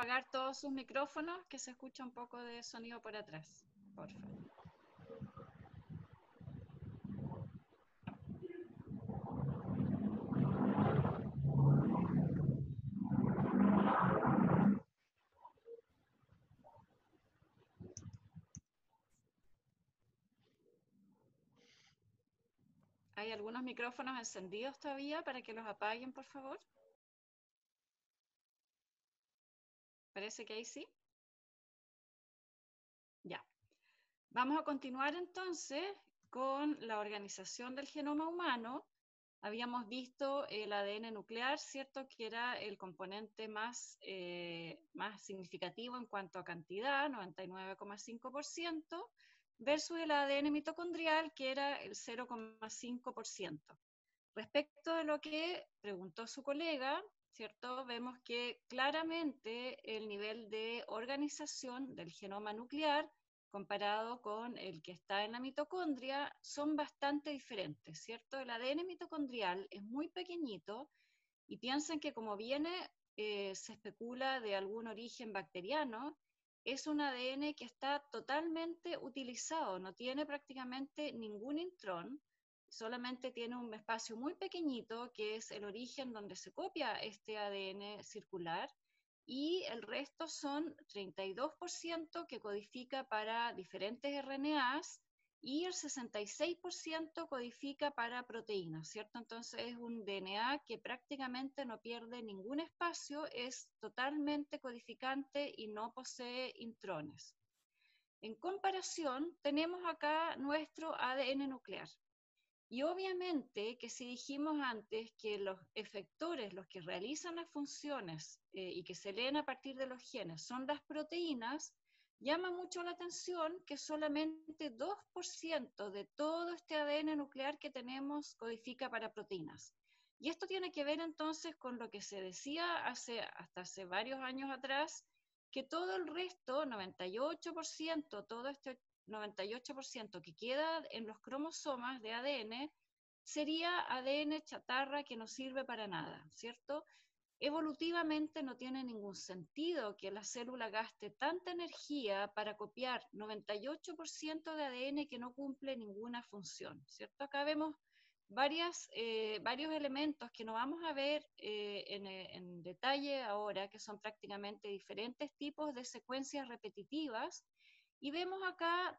apagar todos sus micrófonos, que se escucha un poco de sonido por atrás, por favor. ¿Hay algunos micrófonos encendidos todavía para que los apaguen, por favor? Parece que ahí sí. Ya. Vamos a continuar entonces con la organización del genoma humano. Habíamos visto el ADN nuclear, ¿cierto? Que era el componente más significativo en cuanto a cantidad, 99,5%, versus el ADN mitocondrial, que era el 0,5%. Respecto de lo que preguntó su colega, ¿cierto? Vemos que claramente el nivel de organización del genoma nuclear comparado con el que está en la mitocondria son bastante diferentes, ¿cierto? El ADN mitocondrial es muy pequeñito y piensen que como viene, se especula de algún origen bacteriano, es un ADN que está totalmente utilizado, no tiene prácticamente ningún intrón, solamente tiene un espacio muy pequeñito que es el origen donde se copia este ADN circular y el resto son 32% que codifica para diferentes RNAs y el 66% codifica para proteínas, ¿cierto? Entonces es un DNA que prácticamente no pierde ningún espacio, es totalmente codificante y no posee intrones. En comparación, tenemos acá nuestro ADN nuclear. Y obviamente que si dijimos antes que los efectores, los que realizan las funciones y que se leen a partir de los genes, son las proteínas, llama mucho la atención que solamente 2% de todo este ADN nuclear que tenemos codifica para proteínas. Y esto tiene que ver entonces con lo que se decía hasta hace varios años atrás, que todo el resto, 98%, todo este 98% que queda en los cromosomas de ADN sería ADN chatarra que no sirve para nada, ¿cierto? Evolutivamente no tiene ningún sentido que la célula gaste tanta energía para copiar 98% de ADN que no cumple ninguna función, ¿cierto? Acá vemos varios elementos que no vamos a ver en detalle ahora, que son prácticamente diferentes tipos de secuencias repetitivas, y vemos acá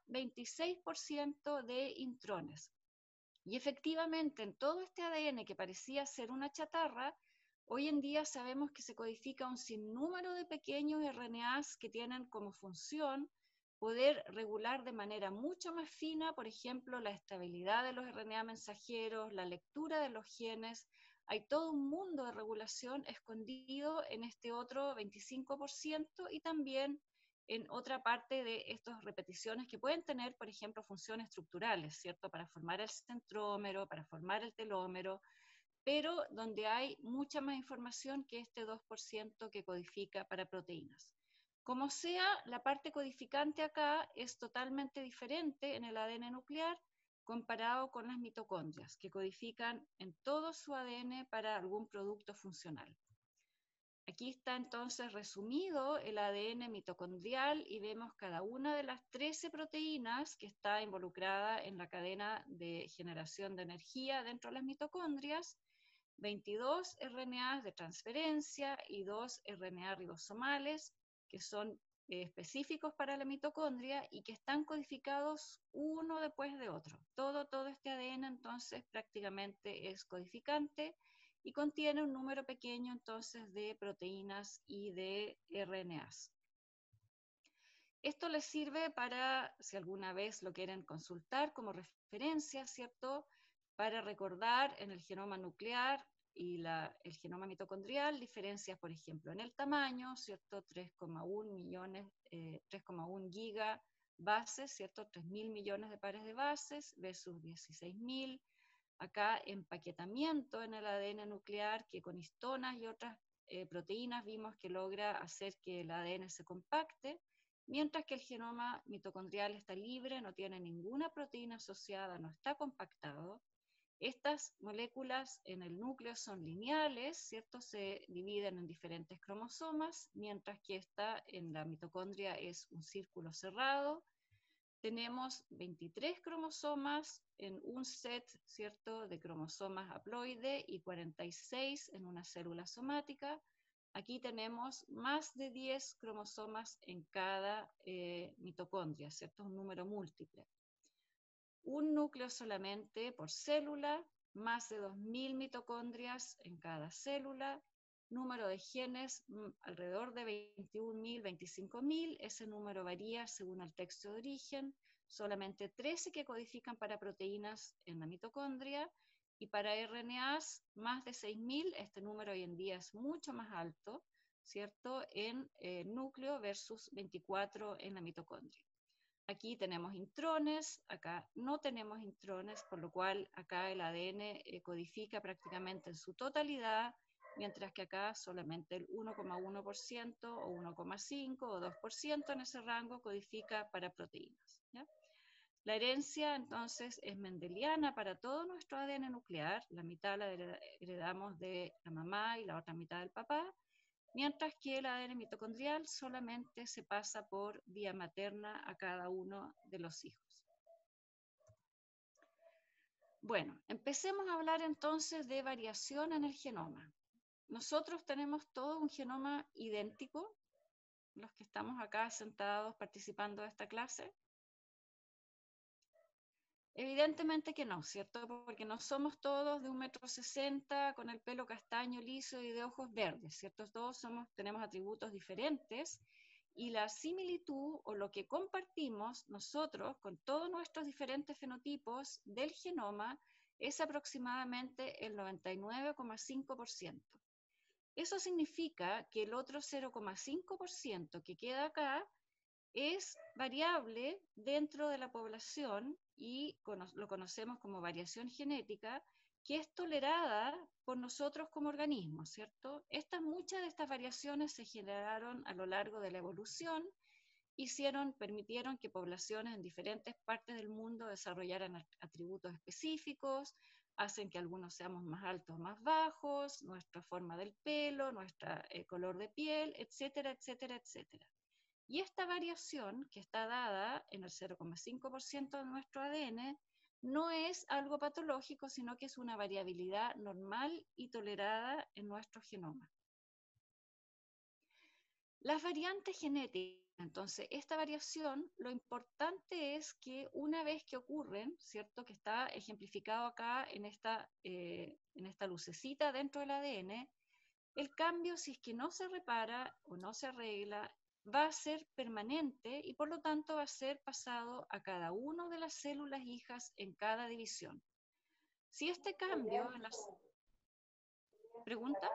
26% de intrones. Y efectivamente, en todo este ADN que parecía ser una chatarra, hoy en día sabemos que se codifica un sinnúmero de pequeños RNAs que tienen como función poder regular de manera mucho más fina, por ejemplo, la estabilidad de los RNA mensajeros, la lectura de los genes. Hay todo un mundo de regulación escondido en este otro 25% y también en otra parte de estas repeticiones que pueden tener, por ejemplo, funciones estructurales, ¿cierto? Para formar el centrómero, para formar el telómero, pero donde hay mucha más información que este 2% que codifica para proteínas. Como sea, la parte codificante acá es totalmente diferente en el ADN nuclear comparado con las mitocondrias, que codifican en todo su ADN para algún producto funcional. Aquí está entonces resumido el ADN mitocondrial y vemos cada una de las 13 proteínas que está involucrada en la cadena de generación de energía dentro de las mitocondrias, 22 RNAs de transferencia y 2 RNA ribosomales que son específicos para la mitocondria y que están codificados uno después de otro. Todo este ADN entonces prácticamente es codificante y contiene un número pequeño entonces de proteínas y de RNAs. Esto les sirve para, si alguna vez lo quieren consultar como referencia, ¿cierto? Para recordar en el genoma nuclear y el genoma mitocondrial diferencias, por ejemplo, en el tamaño, ¿cierto? 3,1 millones, 3,1 gigabases, ¿cierto? 3.000 millones de pares de bases versus 16.000. Acá empaquetamiento en el ADN nuclear, que con histonas y otras proteínas vimos que logra hacer que el ADN se compacte, mientras que el genoma mitocondrial está libre, no tiene ninguna proteína asociada, no está compactado. Estas moléculas en el núcleo son lineales, ¿cierto? Se dividen en diferentes cromosomas, mientras que esta en la mitocondria es un círculo cerrado. Tenemos 23 cromosomas en un set, ¿cierto?, de cromosomas haploide y 46 en una célula somática. Aquí tenemos más de 10 cromosomas en cada mitocondria, ¿cierto? Un número múltiple. Un núcleo solamente por célula, más de 2000 mitocondrias en cada célula, número de genes alrededor de 21.000, 25.000, ese número varía según el texto de origen, solamente 13 que codifican para proteínas en la mitocondria, y para RNAs más de 6.000, este número hoy en día es mucho más alto, ¿cierto? En núcleo versus 24 en la mitocondria. Aquí tenemos intrones, acá no tenemos intrones, por lo cual acá el ADN codifica prácticamente en su totalidad, mientras que acá solamente el 1,1% o 1,5% o 2% en ese rango codifica para proteínas, ¿ya? La herencia entonces es mendeliana para todo nuestro ADN nuclear, la mitad la heredamos de la mamá y la otra mitad del papá, mientras que el ADN mitocondrial solamente se pasa por vía materna a cada uno de los hijos. Bueno, empecemos a hablar entonces de variación en el genoma. Nosotros tenemos todo un genoma idéntico, los que estamos acá sentados participando de esta clase. Evidentemente que no, ¿cierto? Porque no somos todos de 1,60 m con el pelo castaño liso y de ojos verdes, ¿cierto? Todos tenemos atributos diferentes, y la similitud o lo que compartimos nosotros con todos nuestros diferentes fenotipos del genoma es aproximadamente el 99,5%. Eso significa que el otro 0,5% que queda acá es variable dentro de la población y lo conocemos como variación genética, que es tolerada por nosotros como organismos, ¿cierto? Muchas de estas variaciones se generaron a lo largo de la evolución, permitieron que poblaciones en diferentes partes del mundo desarrollaran atributos específicos, hacen que algunos seamos más altos o más bajos, nuestra forma del pelo, nuestro color de piel, etcétera, etcétera, etcétera. Y esta variación, que está dada en el 0,5% de nuestro ADN, no es algo patológico, sino que es una variabilidad normal y tolerada en nuestro genoma. Las variantes genéticas, entonces, esta variación, lo importante es que una vez que ocurren, ¿cierto? Que está ejemplificado acá en esta lucecita dentro del ADN, el cambio, si es que no se repara o no se arregla, va a ser permanente y por lo tanto va a ser pasado a cada una de las células hijas en cada división. Si este cambio en las... ¿Pregunta?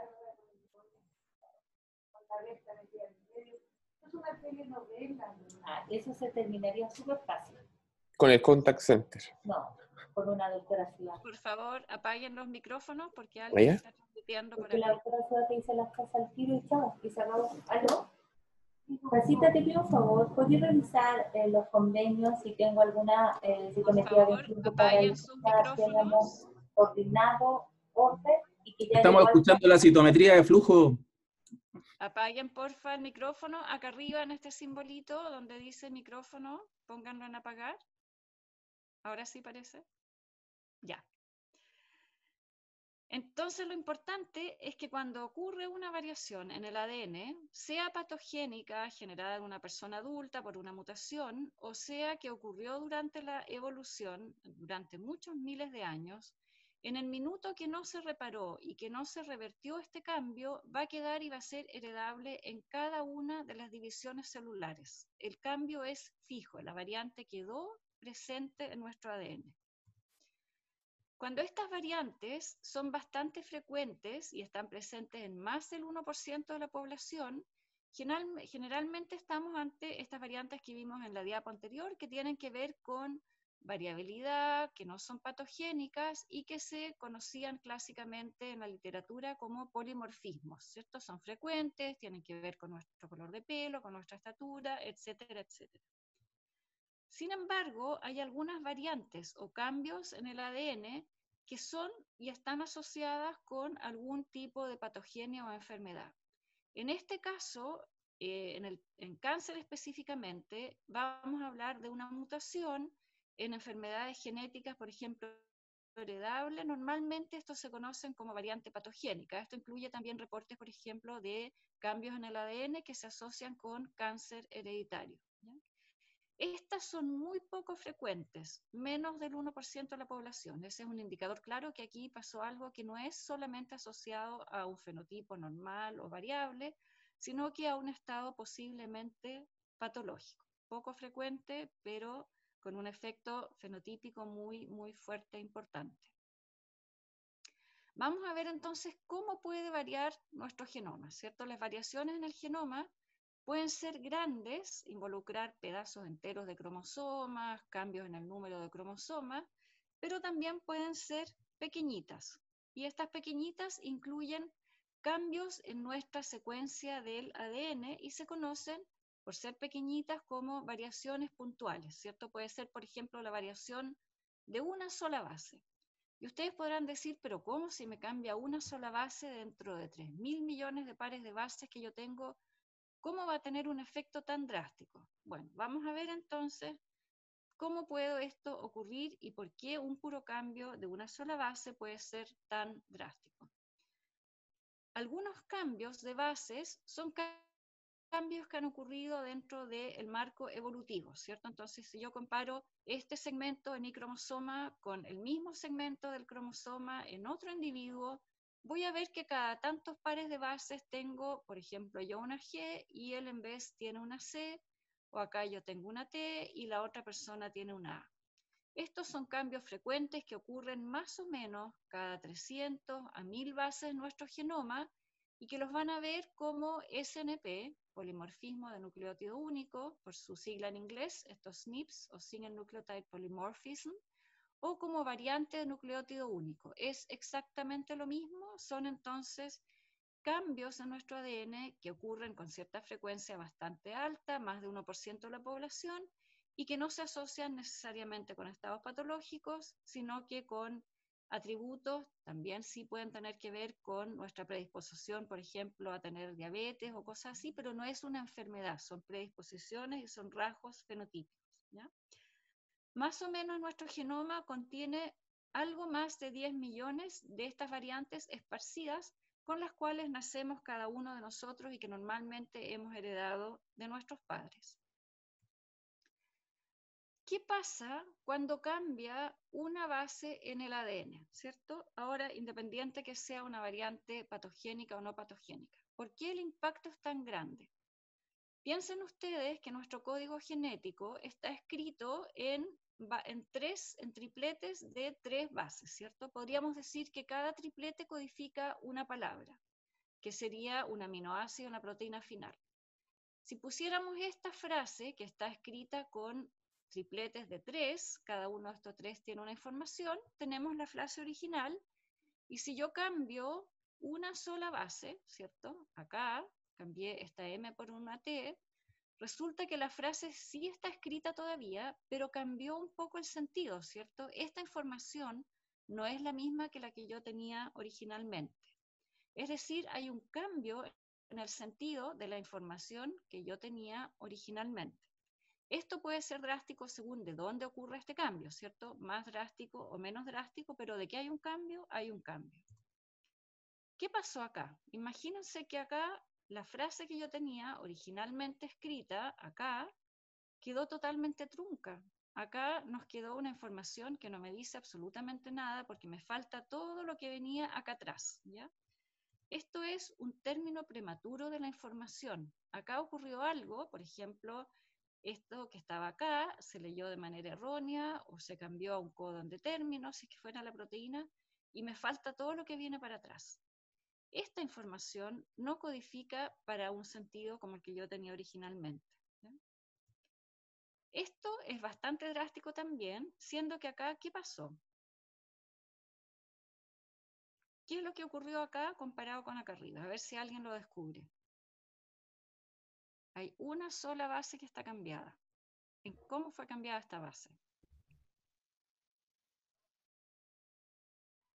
Eso se terminaría súper fácil. Con el contact center. No, con una doctora Ciudad. Por favor, apaguen los micrófonos porque alguien está transmitiendo por porque acá. la doctora Ciudad te dice las cosas al tiro y chao, y se acabó. ¿Aló? Pasita, te pido un favor, ¿podrías revisar los convenios si tengo alguna psicometría de flujo para el sus micrófonos. coordinado, orden, y que ya estamos escuchando la citometría de flujo. Apaguen porfa el micrófono, acá arriba en este simbolito donde dice micrófono, pónganlo en apagar. Ahora sí parece. Ya. Entonces lo importante es que cuando ocurre una variación en el ADN, sea patogénica, generada en una persona adulta por una mutación, o sea que ocurrió durante la evolución, durante muchos miles de años, en el minuto que no se reparó y que no se revertió este cambio, va a quedar y va a ser heredable en cada una de las divisiones celulares. El cambio es fijo, la variante quedó presente en nuestro ADN. Cuando estas variantes son bastante frecuentes y están presentes en más del 1% de la población, generalmente estamos ante estas variantes que vimos en la diapo anterior, que tienen que ver con variabilidad, que no son patogénicas y que se conocían clásicamente en la literatura como polimorfismos, ¿cierto? Son frecuentes, tienen que ver con nuestro color de pelo, con nuestra estatura, etcétera, etcétera. Sin embargo, hay algunas variantes o cambios en el ADN que son y están asociadas con algún tipo de patogenia o enfermedad. En este caso, en cáncer específicamente, vamos a hablar de una mutación en enfermedades genéticas, por ejemplo, heredable. Normalmente estos se conocen como variante patogénica. Esto incluye también reportes, por ejemplo, de cambios en el ADN que se asocian con cáncer hereditario, ¿ya? Estas son muy poco frecuentes, menos del 1% de la población. Ese es un indicador claro que aquí pasó algo que no es solamente asociado a un fenotipo normal o variable, sino que a un estado posiblemente patológico. Poco frecuente, pero con un efecto fenotípico muy, muy fuerte e importante. Vamos a ver entonces cómo puede variar nuestro genoma, ¿cierto? Las variaciones en el genoma pueden ser grandes, involucrar pedazos enteros de cromosomas, cambios en el número de cromosomas, pero también pueden ser pequeñitas. Y estas pequeñitas incluyen cambios en nuestra secuencia del ADN y se conocen, por ser pequeñitas, como variaciones puntuales, ¿cierto? Puede ser, por ejemplo, la variación de una sola base. Y ustedes podrán decir, pero ¿cómo si me cambia una sola base dentro de 3.000 millones de pares de bases que yo tengo? ¿Cómo va a tener un efecto tan drástico? Bueno, vamos a ver entonces cómo puede esto ocurrir y por qué un puro cambio de una sola base puede ser tan drástico. Algunos cambios de bases son cambios que han ocurrido dentro del marco evolutivo, ¿cierto? Entonces, si yo comparo este segmento en mi cromosoma con el mismo segmento del cromosoma en otro individuo, voy a ver que cada tantos pares de bases tengo, por ejemplo, yo una G y él en vez tiene una C, o acá yo tengo una T y la otra persona tiene una A. Estos son cambios frecuentes que ocurren más o menos cada 300 a 1000 bases en nuestro genoma y que los van a ver como SNP, polimorfismo de nucleótido único, por su sigla en inglés, estos SNPs o Single Nucleotide Polymorphism, o como variante de nucleótido único. Es exactamente lo mismo, son entonces cambios en nuestro ADN que ocurren con cierta frecuencia bastante alta, más de 1% de la población, y que no se asocian necesariamente con estados patológicos, sino que con atributos, también sí pueden tener que ver con nuestra predisposición, por ejemplo, a tener diabetes o cosas así, pero no es una enfermedad, son predisposiciones y son rasgos fenotípicos, ¿ya? Más o menos nuestro genoma contiene algo más de 10 millones de estas variantes esparcidas con las cuales nacemos cada uno de nosotros y que normalmente hemos heredado de nuestros padres. ¿Qué pasa cuando cambia una base en el ADN, ¿cierto? Ahora, independiente que sea una variante patogénica o no patogénica. ¿Por qué el impacto es tan grande? Piensen ustedes que nuestro código genético está escrito en tripletes de 3 bases, ¿cierto? Podríamos decir que cada triplete codifica una palabra, que sería un aminoácido en la proteína final. Si pusiéramos esta frase, que está escrita con tripletes de 3, cada uno de estos 3 tiene una información, tenemos la frase original, y si yo cambio una sola base, ¿cierto? Acá cambié esta M por una T, resulta que la frase sí está escrita todavía, pero cambió un poco el sentido, ¿cierto? Esta información no es la misma que la que yo tenía originalmente. Es decir, hay un cambio en el sentido de la información que yo tenía originalmente. Esto puede ser drástico según de dónde ocurre este cambio, ¿cierto? Más drástico o menos drástico, pero de que hay un cambio, hay un cambio. ¿Qué pasó acá? Imagínense que acá la frase que yo tenía originalmente escrita, acá, quedó totalmente trunca. Acá nos quedó una información que no me dice absolutamente nada porque me falta todo lo que venía acá atrás, ¿ya? Esto es un término prematuro de la información. Acá ocurrió algo, por ejemplo, esto que estaba acá se leyó de manera errónea o se cambió a un codón de términos, si es que fuera la proteína, y me falta todo lo que viene para atrás. Esta información no codifica para un sentido como el que yo tenía originalmente, ¿ya? Esto es bastante drástico también, siendo que acá, ¿qué pasó? ¿Qué es lo que ocurrió acá comparado con acá arriba? A ver si alguien lo descubre. Hay una sola base que está cambiada. ¿En cómo fue cambiada esta base?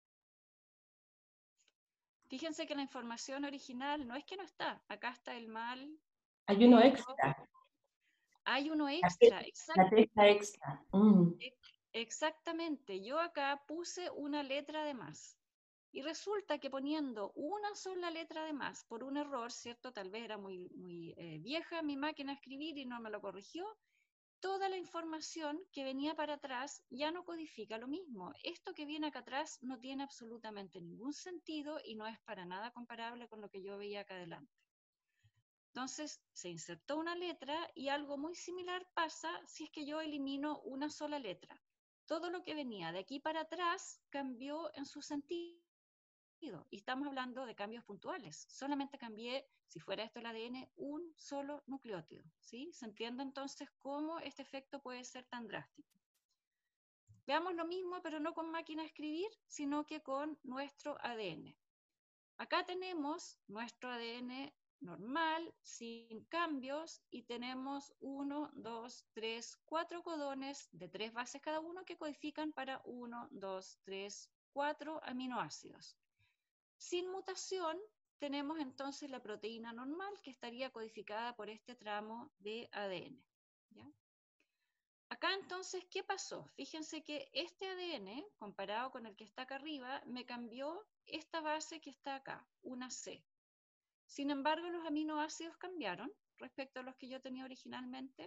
Fíjense que la información original no es que no está, acá está el mal. Hay uno extra. Hay uno extra, La tecla extra. Exactamente. Yo acá puse una letra de más. Y resulta que poniendo una sola letra de más por un error, ¿cierto? Tal vez era muy vieja mi máquina a escribir y no me lo corrigió. Toda la información que venía para atrás ya no codifica lo mismo. Esto que viene acá atrás no tiene absolutamente ningún sentido y no es para nada comparable con lo que yo veía acá adelante. Entonces se insertó una letra y algo muy similar pasa si es que yo elimino una sola letra. Todo lo que venía de aquí para atrás cambió en su sentido. Y estamos hablando de cambios puntuales. Solamente cambié, si fuera esto el ADN, un solo nucleótido. ¿Sí? ¿Se entiende entonces cómo este efecto puede ser tan drástico? Veamos lo mismo, pero no con máquina de escribir, sino que con nuestro ADN. Acá tenemos nuestro ADN normal, sin cambios, y tenemos 1, 2, 3, 4 codones de 3 bases cada uno que codifican para 1, 2, 3, 4 aminoácidos. Sin mutación, tenemos entonces la proteína normal que estaría codificada por este tramo de ADN. ¿Ya? Acá entonces, ¿qué pasó? Fíjense que este ADN, comparado con el que está acá arriba, me cambió esta base que está acá, una C. Sin embargo, los aminoácidos cambiaron respecto a los que yo tenía originalmente.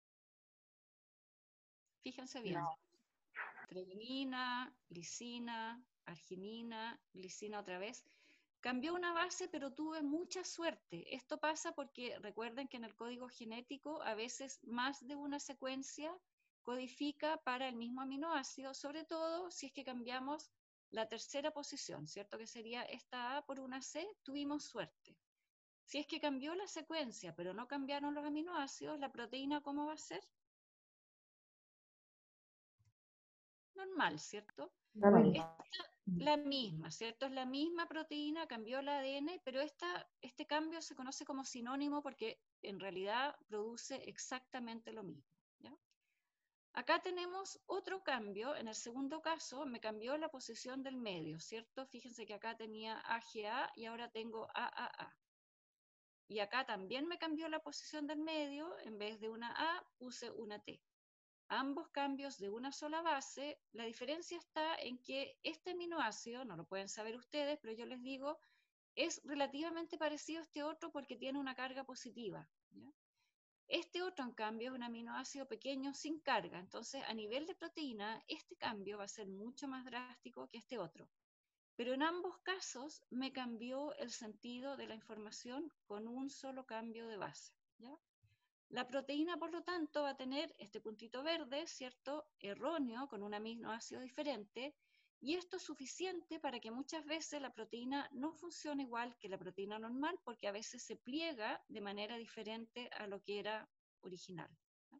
Fíjense bien. No. Treonina, glicina, arginina, glicina otra vez. Cambió una base, pero tuve mucha suerte. Esto pasa porque recuerden que en el código genético a veces más de una secuencia codifica para el mismo aminoácido, sobre todo si es que cambiamos la tercera posición, ¿cierto? Que sería esta A por una C, tuvimos suerte. Si es que cambió la secuencia, pero no cambiaron los aminoácidos, la proteína, ¿cómo va a ser? Normal, ¿cierto? La misma, ¿cierto? Es la misma proteína, cambió el ADN, pero este cambio se conoce como sinónimo porque en realidad produce exactamente lo mismo. ¿Ya? Acá tenemos otro cambio, en el segundo caso me cambió la posición del medio, ¿cierto? Fíjense que acá tenía AGA y ahora tengo AAA. Y acá también me cambió la posición del medio, en vez de una A puse una T. Ambos cambios de una sola base, la diferencia está en que este aminoácido, no lo pueden saber ustedes, pero yo les digo, es relativamente parecido a este otro porque tiene una carga positiva. ¿Ya? Este otro, en cambio, es un aminoácido pequeño sin carga, entonces a nivel de proteína, este cambio va a ser mucho más drástico que este otro. Pero en ambos casos me cambió el sentido de la información con un solo cambio de base. ¿Ya? La proteína, por lo tanto, va a tener este puntito verde, ¿cierto? Erróneo, con un aminoácido diferente, y esto es suficiente para que muchas veces la proteína no funcione igual que la proteína normal, porque a veces se pliega de manera diferente a lo que era original.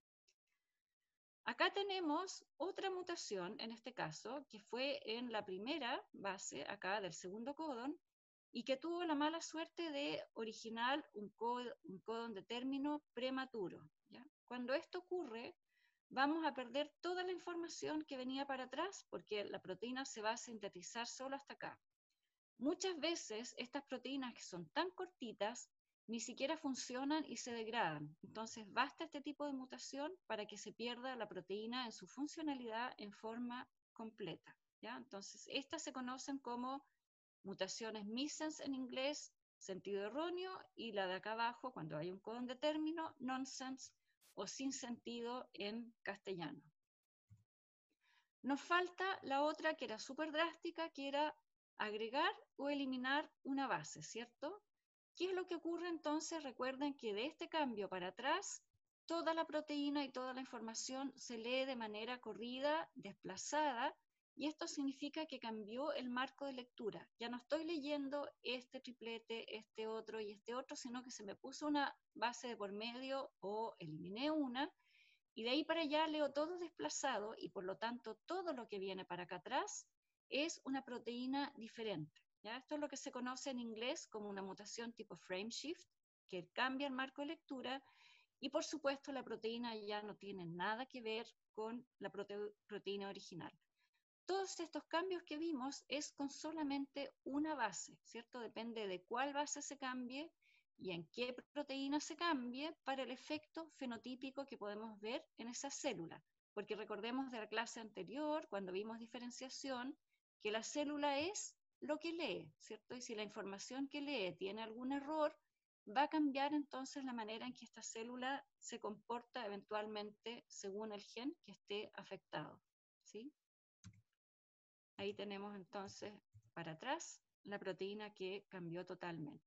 Acá tenemos otra mutación, en este caso, que fue en la primera base, acá del segundo codón, y que tuvo la mala suerte de originar un codón de término prematuro. ¿Ya? Cuando esto ocurre, vamos a perder toda la información que venía para atrás, porque la proteína se va a sintetizar solo hasta acá. Muchas veces estas proteínas que son tan cortitas ni siquiera funcionan y se degradan. Entonces basta este tipo de mutación para que se pierda la proteína en su funcionalidad en forma completa. ¿Ya? Entonces estas se conocen como mutaciones missense en inglés, sentido erróneo, y la de acá abajo, cuando hay un codón de término, nonsense o sin sentido en castellano. Nos falta la otra que era súper drástica, que era agregar o eliminar una base, ¿cierto? ¿Qué es lo que ocurre entonces? Recuerden que de este cambio para atrás, toda la proteína y toda la información se lee de manera corrida, desplazada, y esto significa que cambió el marco de lectura. Ya no estoy leyendo este triplete, este otro y este otro, sino que se me puso una base de por medio o eliminé una, y de ahí para allá leo todo desplazado y por lo tanto todo lo que viene para acá atrás es una proteína diferente. ¿Ya? Esto es lo que se conoce en inglés como una mutación tipo frame shift, que cambia el marco de lectura, y por supuesto la proteína ya no tiene nada que ver con la proteína original. todos estos cambios que vimos es con solamente una base, ¿cierto? Depende de cuál base se cambie y en qué proteína se cambie para el efecto fenotípico que podemos ver en esa célula. Porque recordemos de la clase anterior, cuando vimos diferenciación, que la célula es lo que lee, ¿cierto? Y si la información que lee tiene algún error, va a cambiar entonces la manera en que esta célula se comporta eventualmente según el gen que esté afectado, ¿sí? Ahí tenemos entonces para atrás la proteína que cambió totalmente.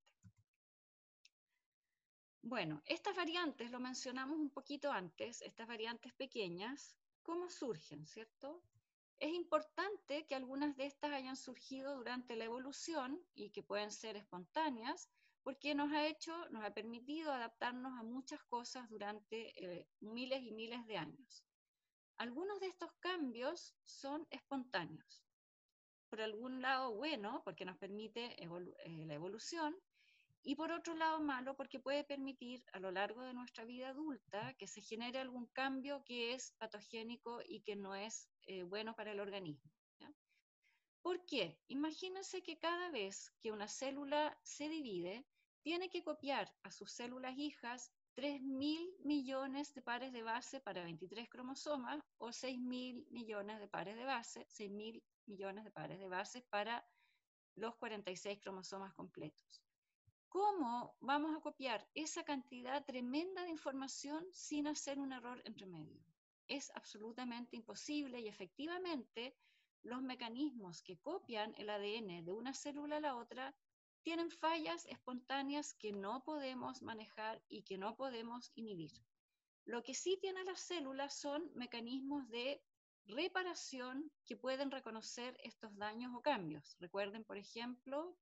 Bueno, estas variantes, lo mencionamos un poquito antes, estas variantes pequeñas, ¿cómo surgen, cierto? Es importante que algunas de estas hayan surgido durante la evolución y que pueden ser espontáneas, porque nos ha permitido adaptarnos a muchas cosas durante miles y miles de años. Algunos de estos cambios son espontáneos. Por algún lado bueno, porque nos permite la evolución, y por otro lado malo, porque puede permitir a lo largo de nuestra vida adulta que se genere algún cambio que es patogénico y que no es bueno para el organismo, ¿ya? ¿Por qué? Imagínense que cada vez que una célula se divide, tiene que copiar a sus células hijas 3.000 millones de pares de base para 23 cromosomas o 6.000 millones de pares de base, 6.000 millones de pares de bases para los 46 cromosomas completos. ¿Cómo vamos a copiar esa cantidad tremenda de información sin hacer un error entre medio? Es absolutamente imposible y efectivamente los mecanismos que copian el ADN de una célula a la otra tienen fallas espontáneas que no podemos manejar y que no podemos inhibir. Lo que sí tienen las células son mecanismos de reparación que pueden reconocer estos daños o cambios. Recuerden, por ejemplo,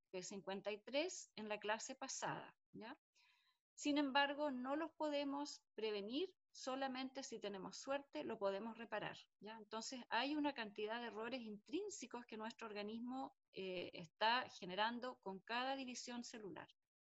P53 en la clase pasada, ¿ya? Sin embargo, no los podemos prevenir, solamente si tenemos suerte lo podemos reparar, ¿ya? Entonces hay una cantidad de errores intrínsecos que nuestro organismo está generando con cada división celular.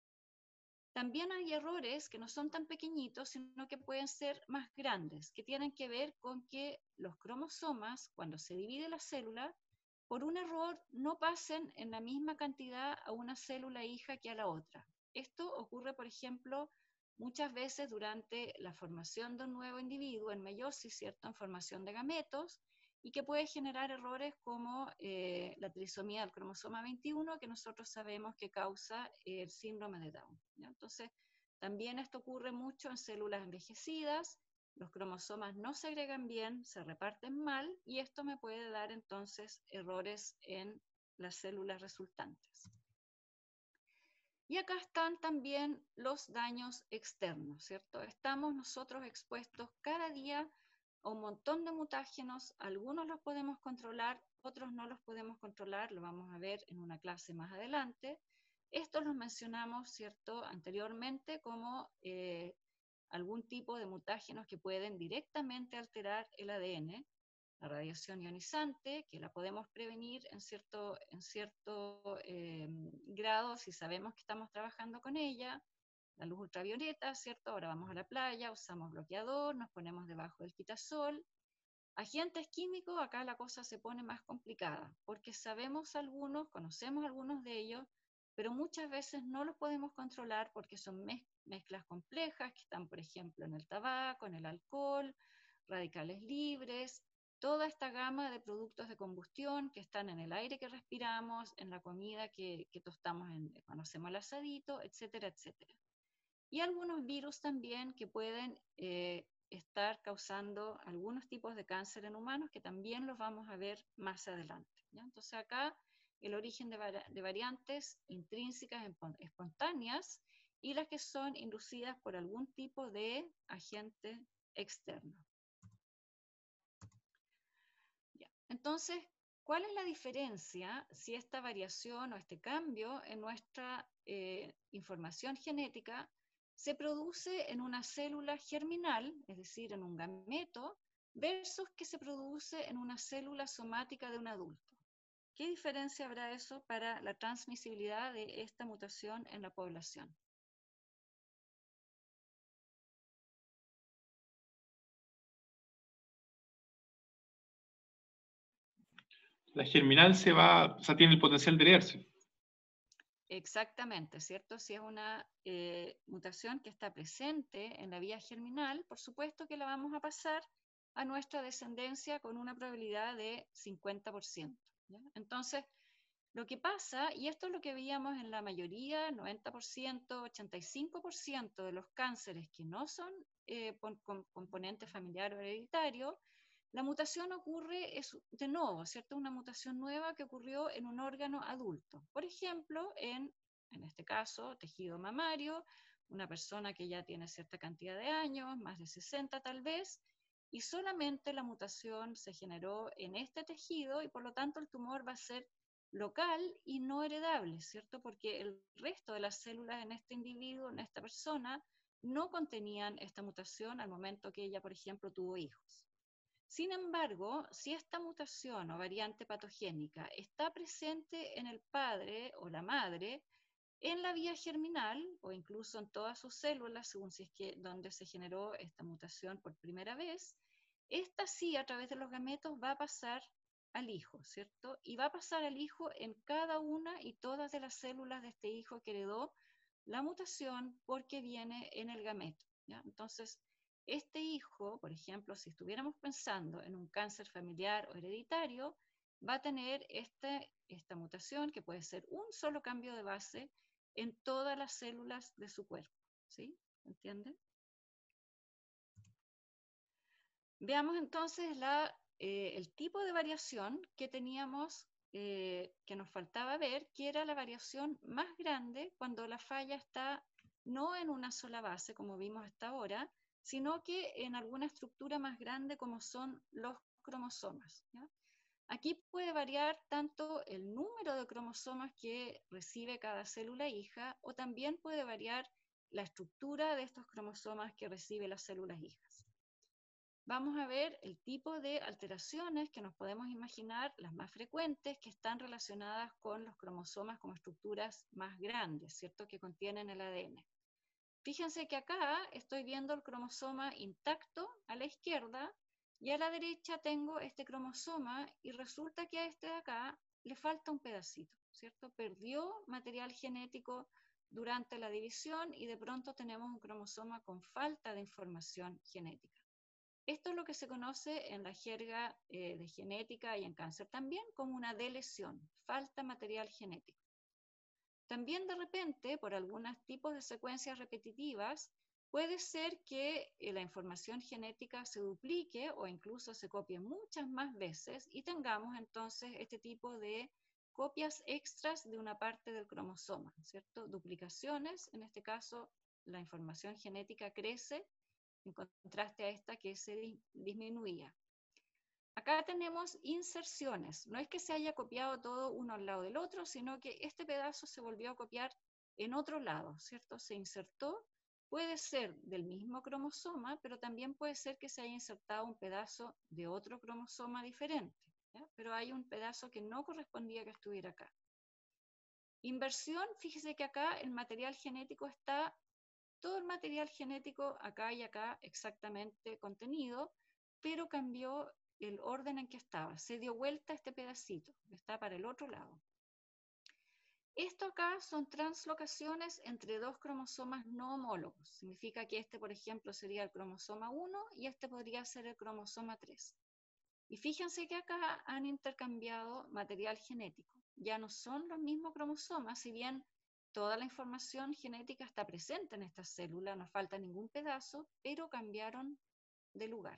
También hay errores que no son tan pequeñitos, sino que pueden ser más grandes, que tienen que ver con que los cromosomas, cuando se divide la célula, por un error no pasen en la misma cantidad a una célula hija que a la otra. Esto ocurre, por ejemplo, muchas veces durante la formación de un nuevo individuo en meiosis, ¿cierto? En formación de gametos, y que puede generar errores como la trisomía del cromosoma 21, que nosotros sabemos que causa el síndrome de Down, ¿ya? Entonces, también esto ocurre mucho en células envejecidas, los cromosomas no se agregan bien, se reparten mal, y esto me puede dar entonces errores en las células resultantes. Y acá están también los daños externos, ¿cierto? Estamos nosotros expuestos cada día a un montón de mutágenos, algunos los podemos controlar, otros no los podemos controlar, lo vamos a ver en una clase más adelante. Estos los mencionamos, ¿cierto?, anteriormente como algún tipo de mutágenos que pueden directamente alterar el ADN, la radiación ionizante, que la podemos prevenir en cierto grado si sabemos que estamos trabajando con ella, la luz ultravioleta, ¿cierto? Ahora vamos a la playa, usamos bloqueador, nos ponemos debajo del quitasol. Agentes químicos, acá la cosa se pone más complicada, porque sabemos algunos, conocemos algunos de ellos, pero muchas veces no los podemos controlar porque son mezclas complejas que están, por ejemplo, en el tabaco, en el alcohol, radicales libres, toda esta gama de productos de combustión que están en el aire que respiramos, en la comida que tostamos cuando hacemos el asadito, etcétera, etcétera. Y algunos virus también que pueden estar causando algunos tipos de cáncer en humanos, que también los vamos a ver más adelante, ¿ya? Entonces acá el origen de variantes intrínsecas espontáneas y las que son inducidas por algún tipo de agente externo. Ya. Entonces, ¿cuál es la diferencia si esta variación o este cambio en nuestra información genética se produce en una célula germinal, es decir, en un gameto, versus que se produce en una célula somática de un adulto? ¿Qué diferencia habrá eso para la transmisibilidad de esta mutación en la población? la germinal o sea, tiene el potencial de leerse. Exactamente, ¿cierto? Si es una mutación que está presente en la vía germinal, por supuesto que la vamos a pasar a nuestra descendencia con una probabilidad de 50%. ¿Ya? Entonces, lo que pasa, y esto es lo que veíamos en la mayoría, 90%, 85% de los cánceres que no son con componente familiar o hereditario, la mutación ocurre de nuevo, ¿cierto? Una mutación nueva que ocurrió en un órgano adulto. Por ejemplo, en este caso, tejido mamario, una persona que ya tiene cierta cantidad de años, más de 60 tal vez, y solamente la mutación se generó en este tejido y por lo tanto el tumor va a ser local y no heredable, ¿cierto? Porque el resto de las células en este individuo, en esta persona, no contenían esta mutación al momento que ella, por ejemplo, tuvo hijos. Sin embargo, si esta mutación o variante patogénica está presente en el padre o la madre, en la vía germinal o incluso en todas sus células, según si es que donde se generó esta mutación por primera vez, esta sí a través de los gametos va a pasar al hijo, ¿cierto? Y va a pasar al hijo en cada una y todas de las células de este hijo que heredó la mutación porque viene en el gameto, ¿ya? Entonces, este hijo, por ejemplo, si estuviéramos pensando en un cáncer familiar o hereditario, va a tener esta mutación que puede ser un solo cambio de base en todas las células de su cuerpo, ¿sí? ¿Entienden? Veamos entonces el tipo de variación que teníamos, que nos faltaba ver, que era la variación más grande cuando la falla está no en una sola base, como vimos hasta ahora, sino que en alguna estructura más grande como son los cromosomas, ¿ya? Aquí puede variar tanto el número de cromosomas que recibe cada célula hija o también puede variar la estructura de estos cromosomas que recibe las células hijas. Vamos a ver el tipo de alteraciones que nos podemos imaginar, las más frecuentes, que están relacionadas con los cromosomas como estructuras más grandes, ¿cierto? Que contienen el ADN. Fíjense que acá estoy viendo el cromosoma intacto a la izquierda y a la derecha tengo este cromosoma y resulta que a este de acá le falta un pedacito, ¿cierto? Perdió material genético durante la división y de pronto tenemos un cromosoma con falta de información genética. Esto es lo que se conoce en la jerga de genética y en cáncer también como una delesión, falta material genético. También de repente, por algunos tipos de secuencias repetitivas, puede ser que la información genética se duplique o incluso se copie muchas más veces y tengamos entonces este tipo de copias extras de una parte del cromosoma, ¿cierto? Duplicaciones, en este caso la información genética crece en contraste a esta que se disminuía. Acá tenemos inserciones. No es que se haya copiado todo uno al lado del otro, sino que este pedazo se volvió a copiar en otro lado, ¿cierto? Se insertó, puede ser del mismo cromosoma, pero también puede ser que se haya insertado un pedazo de otro cromosoma diferente, ¿ya? Pero hay un pedazo que no correspondía que estuviera acá. Inversión, fíjese que acá el material genético está todo el material genético acá y acá exactamente contenido, pero cambió el orden en que estaba. Se dio vuelta este pedacito, está para el otro lado. Esto acá son translocaciones entre dos cromosomas no homólogos. Significa que este, por ejemplo, sería el cromosoma 1 y este podría ser el cromosoma 3. Y fíjense que acá han intercambiado material genético. Ya no son los mismos cromosomas, si bien toda la información genética está presente en esta célula, no falta ningún pedazo, pero cambiaron de lugar.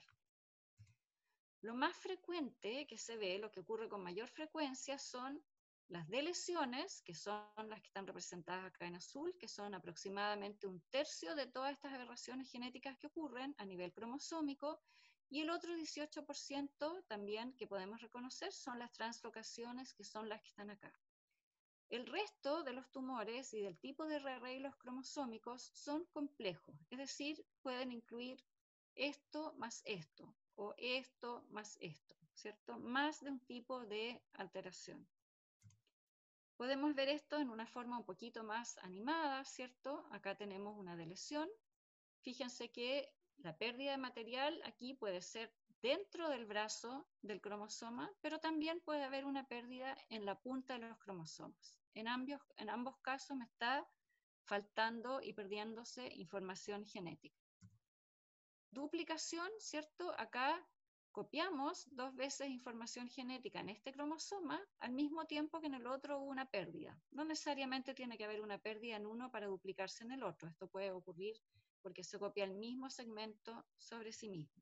Lo más frecuente que se ve, lo que ocurre con mayor frecuencia, son las deleciones, que son las que están representadas acá en azul, que son aproximadamente 1/3 de todas estas aberraciones genéticas que ocurren a nivel cromosómico, y el otro 18% también que podemos reconocer son las translocaciones, que son las que están acá. El resto de los tumores y del tipo de rearreglos cromosómicos son complejos, es decir, pueden incluir esto más esto, o esto más esto, ¿cierto? Más de un tipo de alteración. Podemos ver esto en una forma un poquito más animada, ¿cierto? Acá tenemos una delesión. Fíjense que la pérdida de material aquí puede ser dentro del brazo del cromosoma, pero también puede haber una pérdida en la punta de los cromosomas. En ambos casos me está faltando y perdiéndose información genética. Duplicación, ¿cierto? Acá copiamos 2 veces información genética en este cromosoma al mismo tiempo que en el otro hubo una pérdida. No necesariamente tiene que haber una pérdida en uno para duplicarse en el otro. Esto puede ocurrir porque se copia el mismo segmento sobre sí mismo.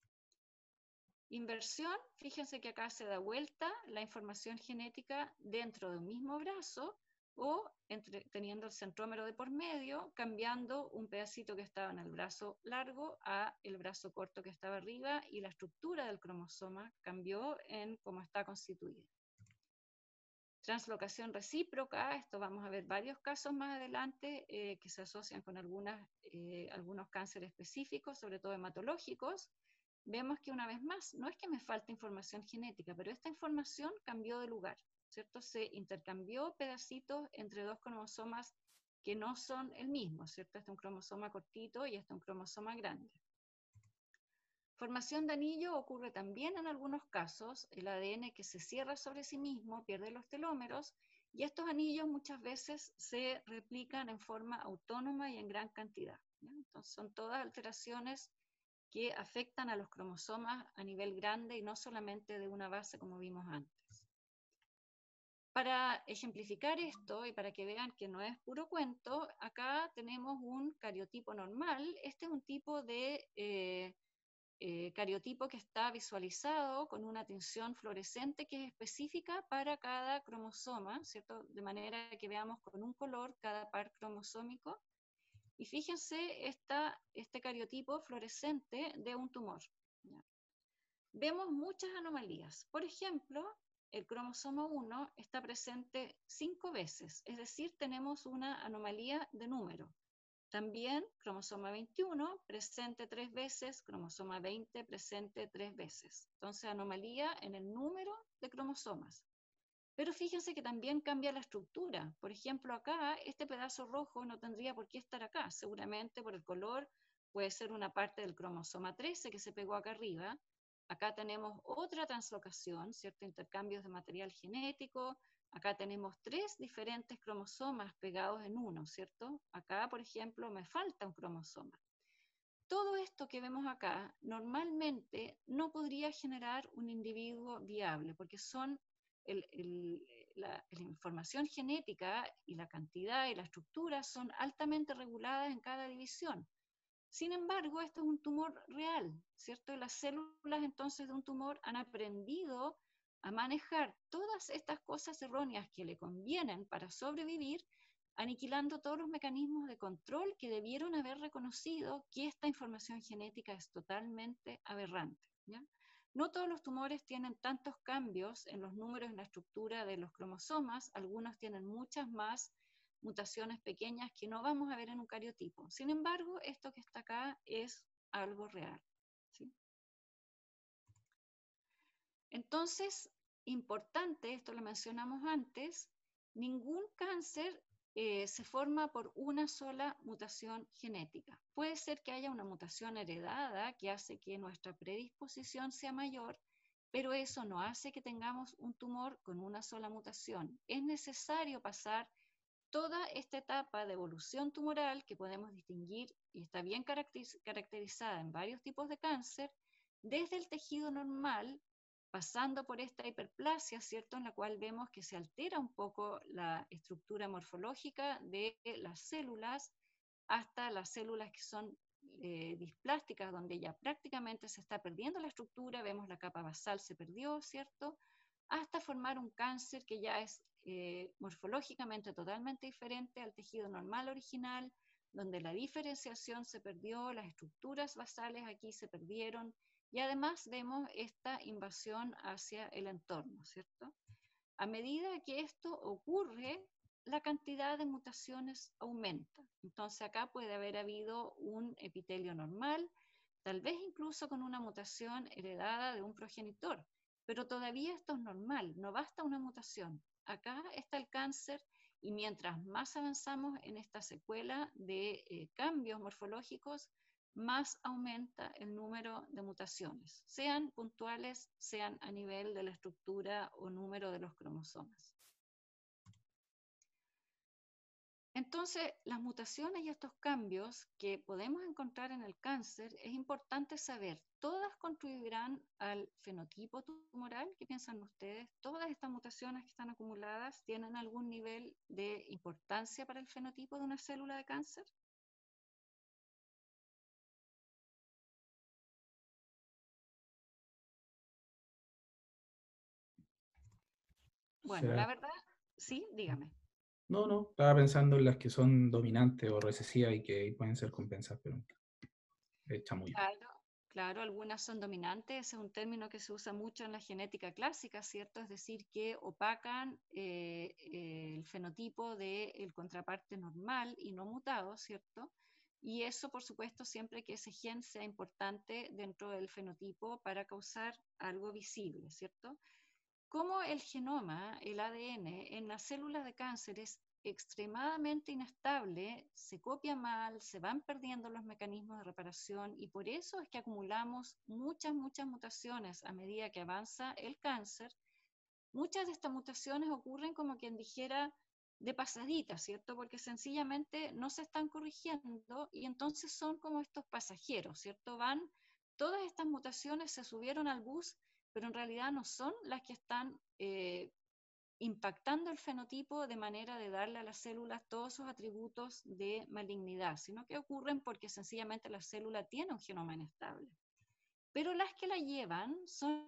Inversión, fíjense que acá se da vuelta la información genética dentro de un mismo brazo o teniendo el centrómero de por medio, cambiando un pedacito que estaba en el brazo largo a el brazo corto que estaba arriba, y la estructura del cromosoma cambió en cómo está constituida. Translocación recíproca, esto vamos a ver varios casos más adelante que se asocian con algunos cánceres específicos, sobre todo hematológicos. Vemos que una vez más, no es que me falte información genética, pero esta información cambió de lugar, ¿cierto? Se intercambió pedacitos entre 2 cromosomas que no son el mismo, ¿cierto? Este es un cromosoma cortito y este es un cromosoma grande. Formación de anillo ocurre también en algunos casos. El ADN que se cierra sobre sí mismo pierde los telómeros, y estos anillos muchas veces se replican en forma autónoma y en gran cantidad, ¿ya? Entonces son todas alteraciones que afectan a los cromosomas a nivel grande y no solamente de una base como vimos antes. Para ejemplificar esto y para que vean que no es puro cuento, acá tenemos un cariotipo normal. Este es un tipo de cariotipo que está visualizado con una tinción fluorescente que es específica para cada cromosoma, ¿cierto? De manera que veamos con un color cada par cromosómico. Y fíjense este cariotipo fluorescente de un tumor, ¿ya? Vemos muchas anomalías. Por ejemplo, el cromosoma 1 está presente 5 veces, es decir, tenemos una anomalía de número. También cromosoma 21 presente 3 veces, cromosoma 20 presente 3 veces. Entonces, anomalía en el número de cromosomas. Pero fíjense que también cambia la estructura. Por ejemplo, acá, este pedazo rojo no tendría por qué estar acá. Seguramente por el color puede ser una parte del cromosoma 13 que se pegó acá arriba. Acá tenemos otra translocación, ¿cierto? Intercambios de material genético. Acá tenemos 3 diferentes cromosomas pegados en uno, ¿cierto? Acá, por ejemplo, me falta un cromosoma. Todo esto que vemos acá normalmente no podría generar un individuo viable, porque son la información genética y la cantidad y la estructura son altamente reguladas en cada división. Sin embargo, esto es un tumor real, ¿cierto? Las células entonces de un tumor han aprendido a manejar todas estas cosas erróneas que le convienen para sobrevivir, aniquilando todos los mecanismos de control que debieron haber reconocido que esta información genética es totalmente aberrante, ¿ya? No todos los tumores tienen tantos cambios en los números en la estructura de los cromosomas, algunos tienen muchas más mutaciones pequeñas que no vamos a ver en un cariotipo. Sin embargo, esto que está acá es algo real, ¿sí? Entonces, importante, esto lo mencionamos antes, ningún cáncer se forma por una sola mutación genética. Puede ser que haya una mutación heredada que hace que nuestra predisposición sea mayor, pero eso no hace que tengamos un tumor con una sola mutación. Es necesario pasar toda esta etapa de evolución tumoral que podemos distinguir y está bien caracterizada en varios tipos de cáncer, desde el tejido normal, pasando por esta hiperplasia, ¿cierto? En la cual vemos que se altera un poco la estructura morfológica de las células, hasta las células que son displásticas, donde ya prácticamente se está perdiendo la estructura, vemos la capa basal se perdió, ¿cierto? Hasta formar un cáncer que ya es morfológicamente totalmente diferente al tejido normal original, donde la diferenciación se perdió, las estructuras basales aquí se perdieron, y además vemos esta invasión hacia el entorno, ¿cierto? A medida que esto ocurre, la cantidad de mutaciones aumenta. Entonces acá puede haber habido un epitelio normal, tal vez incluso con una mutación heredada de un progenitor, pero todavía esto es normal, no basta una mutación. Acá está el cáncer, y mientras más avanzamos en esta secuela de cambios morfológicos, más aumenta el número de mutaciones, sean puntuales, sean a nivel de la estructura o número de los cromosomas. Entonces, las mutaciones y estos cambios que podemos encontrar en el cáncer, es importante saber, ¿todas contribuirán al fenotipo tumoral? ¿Qué piensan ustedes? ¿Todas estas mutaciones que están acumuladas tienen algún nivel de importancia para el fenotipo de una célula de cáncer? Bueno, ¿Será? la verdad, sí, dígame. No, estaba pensando en las que son dominantes o recesivas y que pueden ser compensadas, pero es chamuyo. Claro, algunas son dominantes, ese es un término que se usa mucho en la genética clásica, ¿cierto? Es decir, que opacan el fenotipo del contraparte normal y no mutado, ¿cierto? Y eso, por supuesto, siempre que ese gen sea importante dentro del fenotipo para causar algo visible, ¿cierto? Como el genoma, el ADN, en las células de cáncer es extremadamente inestable, se copia mal, se van perdiendo los mecanismos de reparación y por eso es que acumulamos muchas mutaciones a medida que avanza el cáncer. Muchas de estas mutaciones ocurren, como quien dijera, de pasadita, ¿cierto? Porque sencillamente no se están corrigiendo y entonces son como estos pasajeros, ¿cierto? Todas estas mutaciones se subieron al bus, pero en realidad no son las que están impactando el fenotipo de manera de darle a las células todos sus atributos de malignidad, sino que ocurren porque sencillamente la célula tiene un genoma inestable. Pero las que la llevan son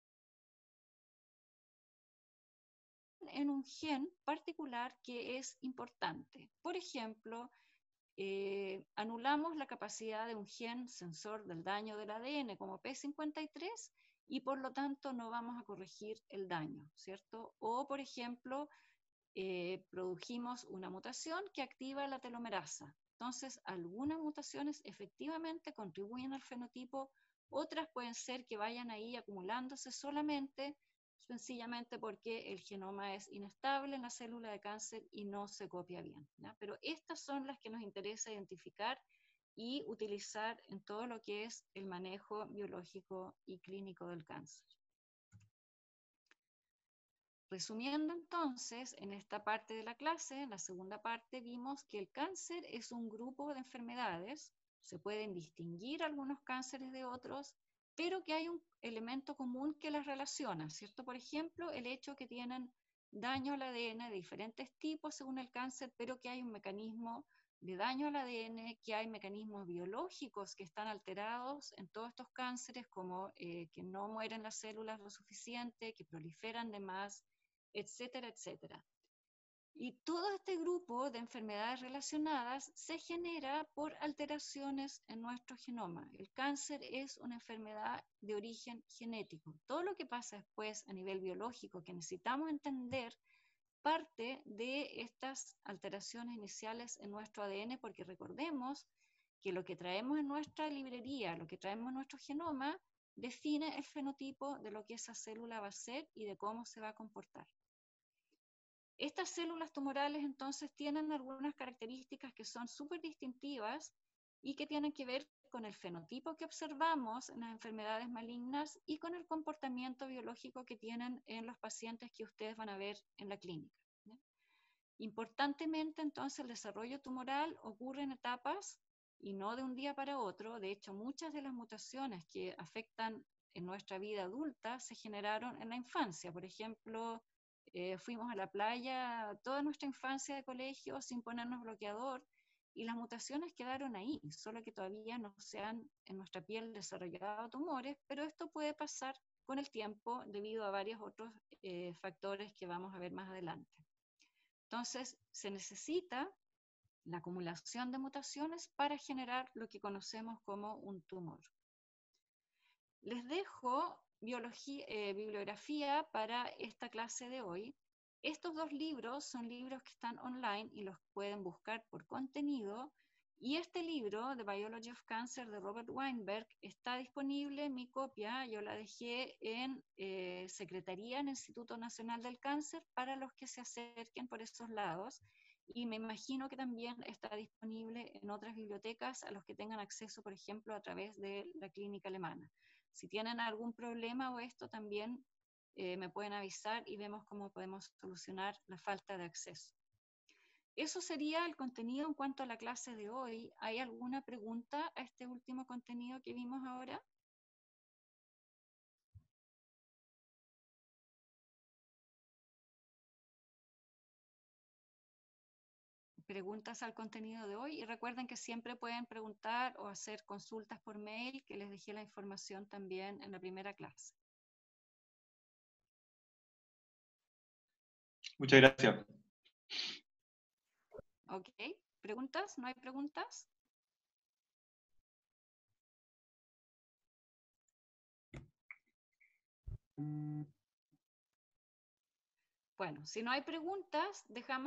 en un gen particular que es importante. Por ejemplo, anulamos la capacidad de un gen sensor del daño del ADN como P53 y por lo tanto no vamos a corregir el daño, ¿cierto? O, por ejemplo, produjimos una mutación que activa la telomerasa. Entonces, algunas mutaciones efectivamente contribuyen al fenotipo, otras pueden ser que vayan ahí acumulándose solamente, sencillamente porque el genoma es inestable en la célula de cáncer y no se copia bien, ¿ya? Pero estas son las que nos interesa identificar y utilizar en todo lo que es el manejo biológico y clínico del cáncer. Resumiendo entonces, en esta parte de la clase, en la segunda parte, vimos que el cáncer es un grupo de enfermedades, se pueden distinguir algunos cánceres de otros, pero que hay un elemento común que las relaciona, ¿cierto? Por ejemplo, el hecho que tienen daño al ADN de diferentes tipos según el cáncer, pero que hay un mecanismo de daño al ADN, que hay mecanismos biológicos que están alterados en todos estos cánceres, como que no mueren las células lo suficiente, que proliferan de más, etcétera, etcétera. Y todo este grupo de enfermedades relacionadas se genera por alteraciones en nuestro genoma. El cáncer es una enfermedad de origen genético. Todo lo que pasa después a nivel biológico que necesitamos entender parte de estas alteraciones iniciales en nuestro ADN, porque recordemos que lo que traemos en nuestra librería, lo que traemos en nuestro genoma, define el fenotipo de lo que esa célula va a ser y de cómo se va a comportar. Estas células tumorales entonces tienen algunas características que son súper distintivas y que tienen que ver con el fenotipo que observamos en las enfermedades malignas y con el comportamiento biológico que tienen en los pacientes que ustedes van a ver en la clínica, ¿ya? Importantemente, entonces, el desarrollo tumoral ocurre en etapas y no de un día para otro. De hecho, muchas de las mutaciones que afectan en nuestra vida adulta se generaron en la infancia. Por ejemplo, fuimos a la playa toda nuestra infancia de colegio sin ponernos bloqueador y las mutaciones quedaron ahí, solo que todavía no se han en nuestra piel desarrollado tumores, pero esto puede pasar con el tiempo debido a varios otros factores que vamos a ver más adelante. Entonces, se necesita la acumulación de mutaciones para generar lo que conocemos como un tumor. Les dejo bibliografía para esta clase de hoy. Estos dos libros son libros que están online y los pueden buscar por contenido. Y este libro, The Biology of Cancer, de Robert Weinberg, está disponible en mi copia. Yo la dejé en Secretaría, en el Instituto Nacional del Cáncer, para los que se acerquen por esos lados. y me imagino que también está disponible en otras bibliotecas a los que tengan acceso, por ejemplo, a través de la Clínica Alemana. Si tienen algún problema o esto, también me pueden avisar y vemos cómo podemos solucionar la falta de acceso. Eso sería el contenido en cuanto a la clase de hoy. ¿Hay alguna pregunta a este último contenido que vimos ahora? Preguntas al contenido de hoy, y recuerden que siempre pueden preguntar o hacer consultas por mail, que les dejé la información también en la primera clase. Muchas gracias. ¿Ok? ¿Preguntas? ¿No hay preguntas? Bueno, si no hay preguntas, dejamos